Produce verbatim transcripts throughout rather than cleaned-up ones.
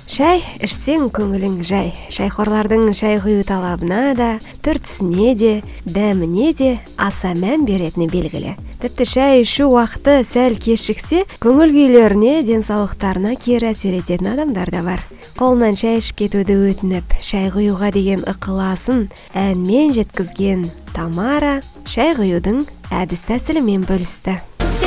Шай ішсең көңілің жай. Шайхорлардың шай құю талабына да, түртісіне де, дәміне де аса мән беретіні белгілі. Тіпті шай ішу уақыты сәл кешіксе, көңіл күйлеріне, денсаулықтарына кері әсер ететін адамдар да бар. Қолынан шай ішіп кетуді өтініп, шай құюға деген ықыласын әнмен жеткізген Тамара шай құюдың әдіс тәсілімен бөлісті.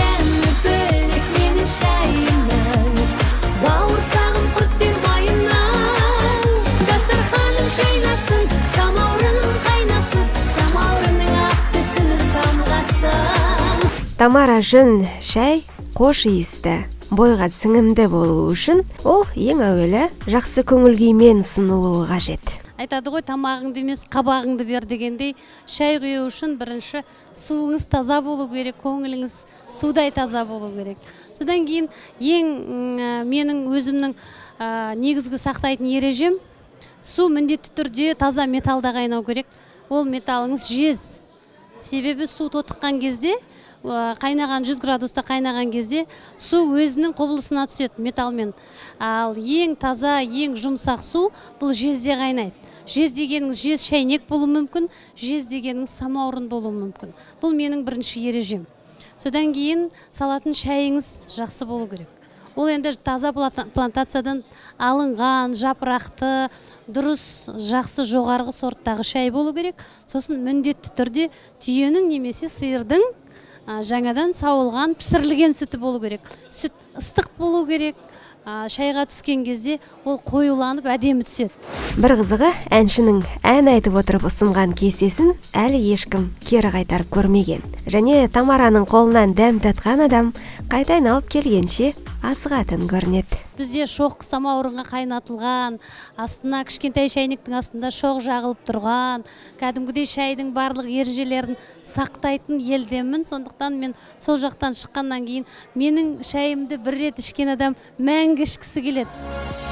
Тамара үшін шай қош иісті, бойға сіңімді болуы үшін ол ең әуелі жақсы көңіл күймен ұсынылуы қажет. Айтады ғой, тамағыңды емес қабағыңды бер дегендей, шай құю үшін бірінші суыңыз таза болу керек, көңіліңіз судай таза болу керек. Содан кейін ең менің өзімнің негізгі сақтайтын ережем, су міндетті түрде таза металда қайнау керек. Ол металыңыз жез. Себебі су тотыққан кезде, қайнаған жүз градуста қайнаған кезде су өзінің құбылысына түседі металмен. Ал ең таза, ең жұмсақ су бұл жезде қайнайды. Жез дегеніңіз жез шайнек болуы мүмкін, жез дегеніңіз самаурын болуы мүмкін. Бұл менің бірінші ережем. Содан кейін салатын шайыңыз жақсы болу керек. Ол енді таза плантациядан алынған, жапырақты, дұрыс, жақсы жоғарғы сорттағы шай болу керек. Сосын міндетті түрде түйенің немесе сиырдың жаңадан сауылған, пісірілген сүті болу керек. Сүт ыстық болу керек. Шайға түскен кезде ол қоюланып әдемі түседі. Бір қызығы, әншінің ән айтып отырып ұсынған кесесін әлі ешкім кері қайтарып көрмеген. Және Тамараның қолынан дәм татқан адам қайта айналып келгенше асығатын көрінеді. Бізде шоқ самаурынға қайнатылған, астына кішкентай шайнектің астында шоқ жағылып тұрған, кәдімгідей шайдың барлық ережелерін сақтайтын елдемін. Сондықтан мен сол жақтан шыққаннан кейін менің шайымды бір рет ішкен адам мәңгі ішкісі келеді.